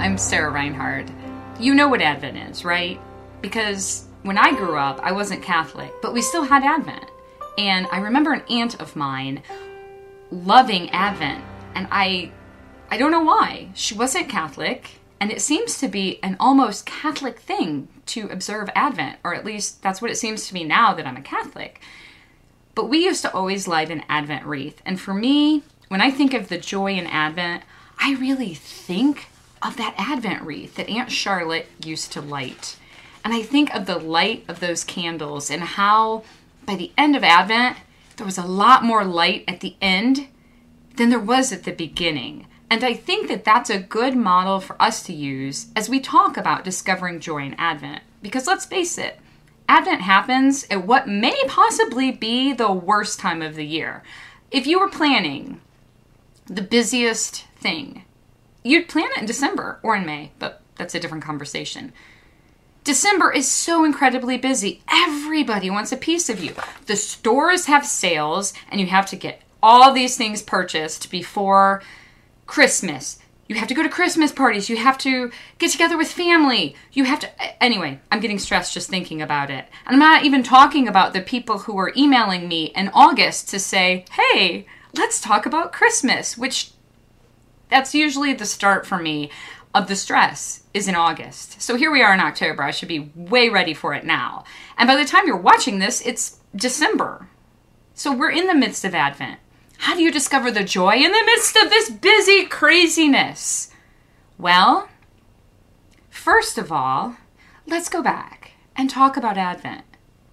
I'm Sarah Reinhardt. You know what Advent is, right? Because when I grew up, I wasn't Catholic, but we still had Advent. And I remember an aunt of mine loving Advent, and I don't know why. She wasn't Catholic, and it seems to be an almost Catholic thing to observe Advent, or at least that's what it seems to me now that I'm a Catholic. But we used to always light an Advent wreath, and for me, when I think of the joy in Advent, I really think of that Advent wreath that Aunt Charlotte used to light. And I think of the light of those candles and how by the end of Advent, there was a lot more light at the end than there was at the beginning. And I think that that's a good model for us to use as we talk about discovering joy in Advent. Because let's face it, Advent happens at what may possibly be the worst time of the year. If you were planning the busiest thing, you'd plan it in December or in May, but that's a different conversation. December is so incredibly busy. Everybody wants a piece of you. The stores have sales, and you have to get all these things purchased before Christmas. You have to go to Christmas parties. You have to get together with family. You have to... Anyway, I'm getting stressed just thinking about it. And I'm not even talking about the people who are emailing me in August to say, hey, let's talk about Christmas, which that's usually the start for me of the stress is in August. So here we are in October. I should be way ready for it now. And by the time you're watching this, it's December. So we're in the midst of Advent. How do you discover the joy in the midst of this busy craziness? Well, first of all, let's go back and talk about Advent.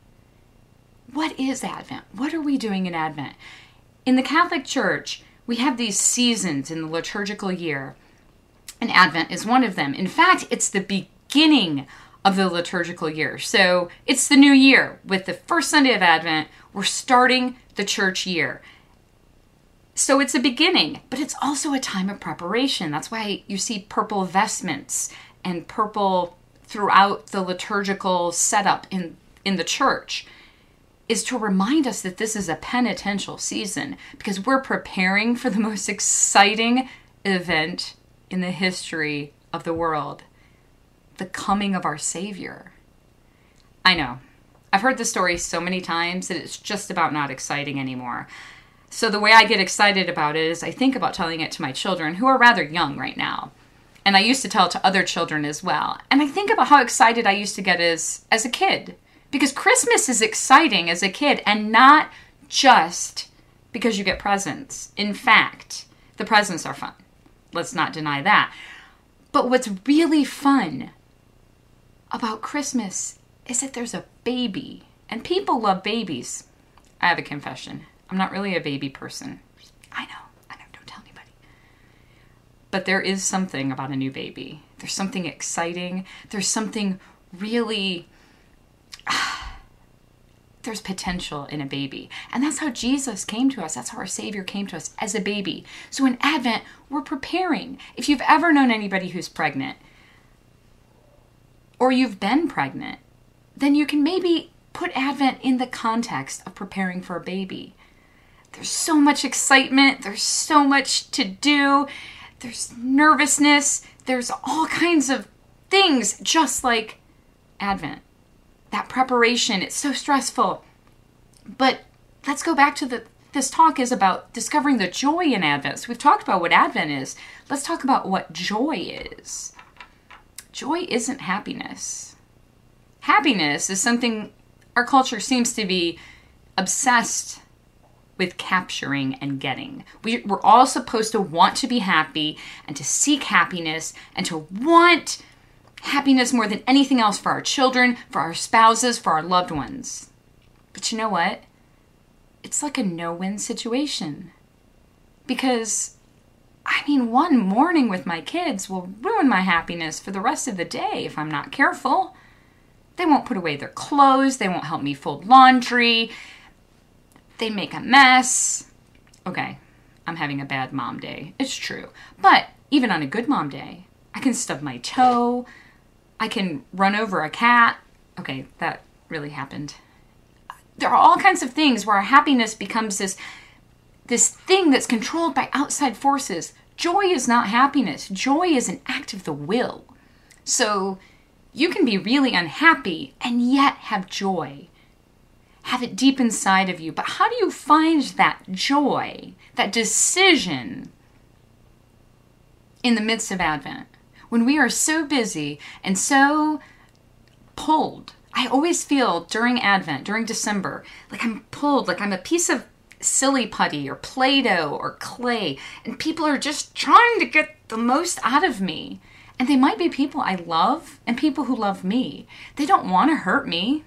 What is Advent? What are we doing in Advent? In the Catholic Church, we have these seasons in the liturgical year, and Advent is one of them. In fact, it's the beginning of the liturgical year. So it's the new year. With the first Sunday of Advent, we're starting the church year. So it's a beginning, but it's also a time of preparation. That's why you see purple vestments and purple throughout the liturgical setup in the church, is to remind us that this is a penitential season because we're preparing for the most exciting event in the history of the world, the coming of our Savior. I know, I've heard this story so many times that it's just about not exciting anymore. So the way I get excited about it is I think about telling it to my children, who are rather young right now. And I used to tell it to other children as well. And I think about how excited I used to get as a kid. Because Christmas is exciting as a kid, and not just because you get presents. In fact, the presents are fun. Let's not deny that. But what's really fun about Christmas is that there's a baby. And people love babies. I have a confession. I'm not really a baby person. I know, don't tell anybody. But there is something about a new baby. There's something exciting. There's something really... There's potential in a baby. And that's how Jesus came to us. That's how our Savior came to us, as a baby. So in Advent, we're preparing. If you've ever known anybody who's pregnant, or you've been pregnant, then you can maybe put Advent in the context of preparing for a baby. There's so much excitement. There's so much to do. There's nervousness. There's all kinds of things, just like Advent. That preparation, it's so stressful. But let's go back to this talk is about discovering the joy in Advent. So we've talked about what Advent is. Let's talk about what joy is. Joy isn't happiness. Happiness is something our culture seems to be obsessed with capturing and getting. We're all supposed to want to be happy and to seek happiness and to want happiness more than anything else for our children, for our spouses, for our loved ones. But you know what? It's like a no-win situation. Because, one morning with my kids will ruin my happiness for the rest of the day if I'm not careful. They won't put away their clothes. They won't help me fold laundry. They make a mess. Okay, I'm having a bad mom day. It's true. But even on a good mom day, I can stub my toe. I can run over a cat. Okay, that really happened. There are all kinds of things where our happiness becomes this thing that's controlled by outside forces. Joy is not happiness. Joy is an act of the will. So you can be really unhappy and yet have joy. Have it deep inside of you. But how do you find that joy, that decision in the midst of Advent? When we are so busy and so pulled. I always feel during Advent, during December, like I'm pulled, like I'm a piece of silly putty or Play-Doh or clay, and people are just trying to get the most out of me. And they might be people I love and people who love me. They don't want to hurt me.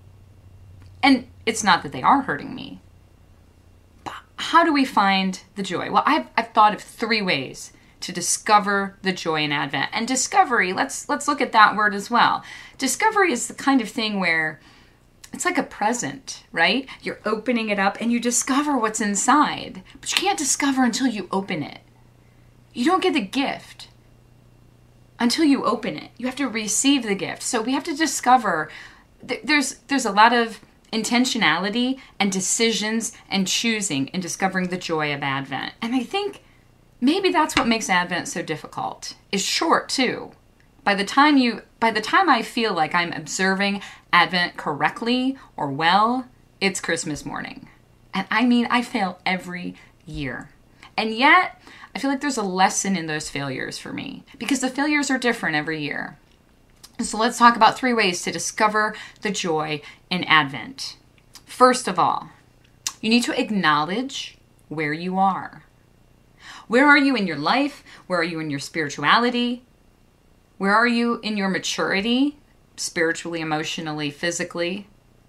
And it's not that they are hurting me. But how do we find the joy? Well, I've thought of 3 ways to discover the joy in Advent. And discovery, let's look at that word as well. Discovery is the kind of thing where it's like a present, right? You're opening it up and you discover what's inside. But you can't discover until you open it. You don't get the gift until you open it. You have to receive the gift. So we have to discover, there's a lot of intentionality and decisions and choosing in discovering the joy of Advent. And I think maybe that's what makes Advent so difficult. It's short too. By the time I feel like I'm observing Advent correctly or well, it's Christmas morning. And I mean, I fail every year. And yet, I feel like there's a lesson in those failures for me because the failures are different every year. So let's talk about 3 ways to discover the joy in Advent. First of all, you need to acknowledge where you are. Where are you in your life? Where are you in your spirituality? Where are you in your maturity, spiritually, emotionally, physically?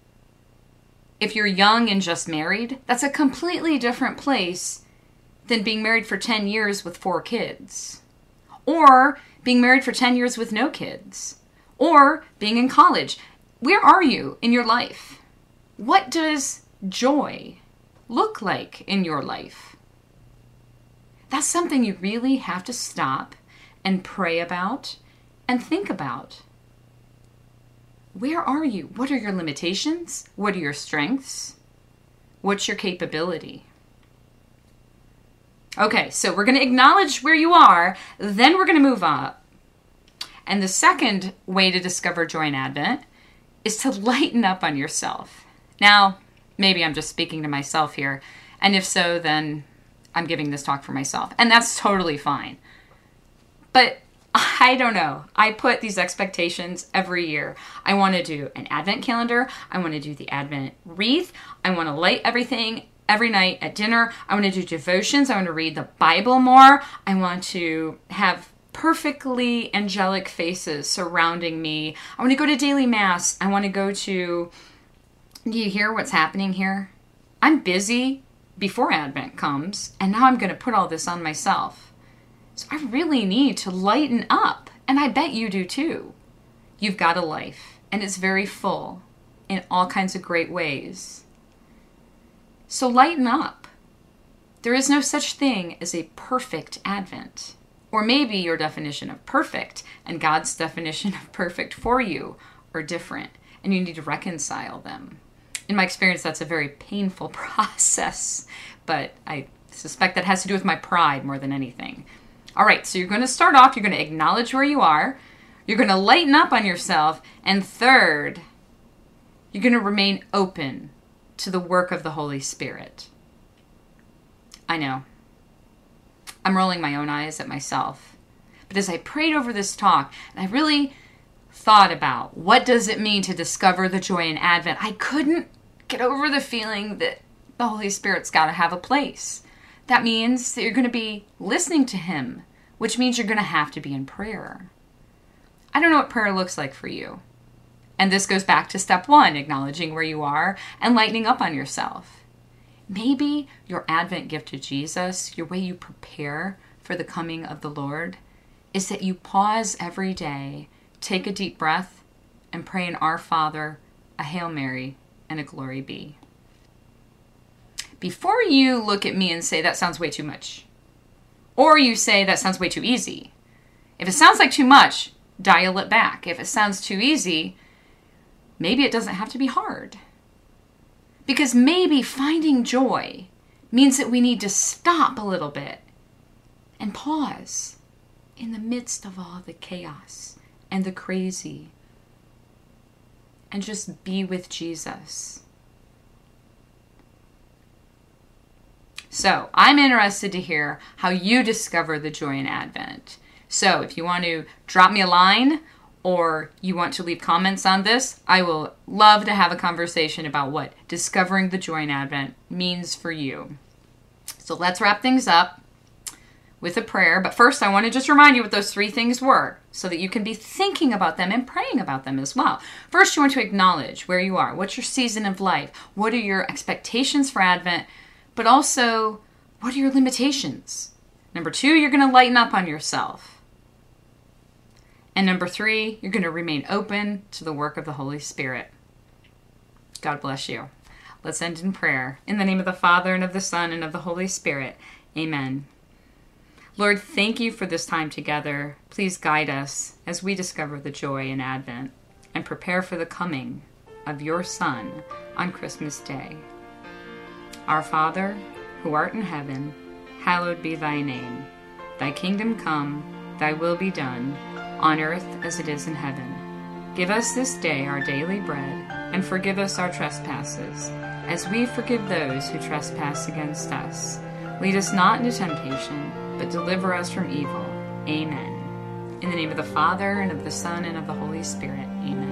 If you're young and just married, that's a completely different place than being married for 10 years with 4 kids. Or being married for 10 years with no kids. Or being in college. Where are you in your life? What does joy look like in your life? That's something you really have to stop and pray about and think about. Where are you? What are your limitations? What are your strengths? What's your capability? Okay, so we're going to acknowledge where you are, then we're going to move up. And the second way to discover joy in Advent is to lighten up on yourself. Now, maybe I'm just speaking to myself here, and if so, then I'm giving this talk for myself, and that's totally fine. But I don't know. I put these expectations every year. I want to do an Advent calendar. I want to do the Advent wreath. I want to light everything every night at dinner. I want to do devotions. I want to read the Bible more. I want to have perfectly angelic faces surrounding me. I want to go to daily mass. I want to go to... Do you hear what's happening here? I'm busy before Advent comes, and now I'm going to put all this on myself. So I really need to lighten up, and I bet you do too. You've got a life, and it's very full in all kinds of great ways. So lighten up. There is no such thing as a perfect Advent. Or maybe your definition of perfect and God's definition of perfect for you are different, and you need to reconcile them. In my experience, that's a very painful process, but I suspect that has to do with my pride more than anything. All right, so you're going to start off, you're going to acknowledge where you are, you're going to lighten up on yourself, and third, you're going to remain open to the work of the Holy Spirit. I know. I'm rolling my own eyes at myself. But as I prayed over this talk, and I really thought about what does it mean to discover the joy in Advent, I couldn't get over the feeling that the Holy Spirit's got to have a place. That means that you're going to be listening to Him, which means you're going to have to be in prayer. I don't know what prayer looks like for you. And this goes back to step 1, acknowledging where you are and lightening up on yourself. Maybe your Advent gift to Jesus, your way you prepare for the coming of the Lord, is that you pause every day, take a deep breath, and pray an Our Father, a Hail Mary, and a Glory Be. Before you look at me and say, that sounds way too much, or you say, that sounds way too easy. If it sounds like too much, dial it back. If it sounds too easy, maybe it doesn't have to be hard. Because maybe finding joy means that we need to stop a little bit and pause in the midst of all the chaos and the crazy and just be with Jesus. So I'm interested to hear how you discover the joy in Advent. So if you want to drop me a line or you want to leave comments on this, I will love to have a conversation about what discovering the joy in Advent means for you. So let's wrap things up with a prayer. But first, I want to just remind you what those 3 things were so that you can be thinking about them and praying about them as well. First, you want to acknowledge where you are. What's your season of life? What are your expectations for Advent? But also, what are your limitations? Number 2, you're going to lighten up on yourself. And number 3, you're going to remain open to the work of the Holy Spirit. God bless you. Let's end in prayer. In the name of the Father, and of the Son, and of the Holy Spirit. Amen. Lord, thank you for this time together. Please guide us as we discover the joy in Advent and prepare for the coming of your Son on Christmas Day. Our Father, who art in heaven, hallowed be thy name. Thy kingdom come, thy will be done, on earth as it is in heaven. Give us this day our daily bread, and forgive us our trespasses, as we forgive those who trespass against us. Lead us not into temptation, but deliver us from evil. Amen. In the name of the Father, and of the Son, and of the Holy Spirit. Amen.